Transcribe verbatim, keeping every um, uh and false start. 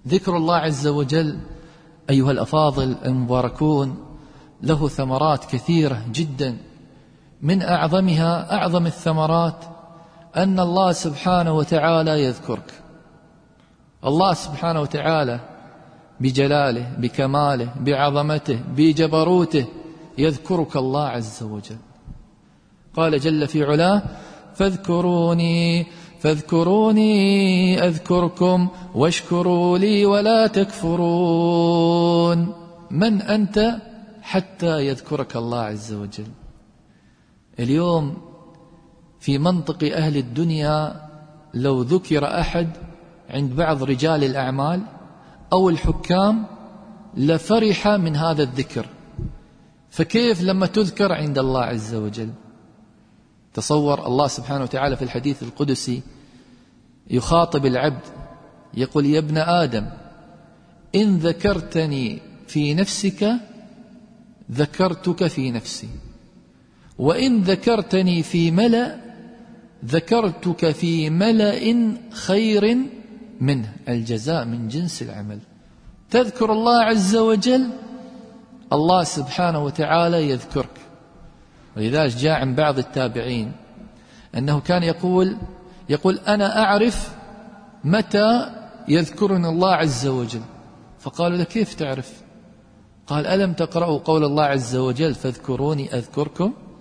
ذكر الله عز وجل أيها الأفاضل المباركون له ثمرات كثيرة جدا، من أعظمها أعظم الثمرات أن الله سبحانه وتعالى يذكرك. الله سبحانه وتعالى بجلاله بكماله بعظمته بجبروته يذكرك الله عز وجل. قال جل في علاه: فاذكروني فاذكروني أذكركم واشكروا لي ولا تكفرون. من أنت حتى يذكرك الله عز وجل؟ اليوم في منطق أهل الدنيا لو ذكر أحد عند بعض رجال الأعمال أو الحكام لفرح من هذا الذكر، فكيف لما تذكر عند الله عز وجل؟ تصور الله سبحانه وتعالى في الحديث القدسي يخاطب العبد يقول: يا ابن آدم إن ذكرتني في نفسك ذكرتك في نفسي، وإن ذكرتني في ملأ ذكرتك في ملأ خير منه. الجزاء من جنس العمل. تذكر الله عز وجل الله سبحانه وتعالى يذكرك. ولذلك جاء عن بعض التابعين أنه كان يقول يقول أنا أعرف متى يذكرني الله عز وجل. فقالوا له: كيف تعرف؟ قال: ألم تقرأوا قول الله عز وجل: فاذكروني أذكركم؟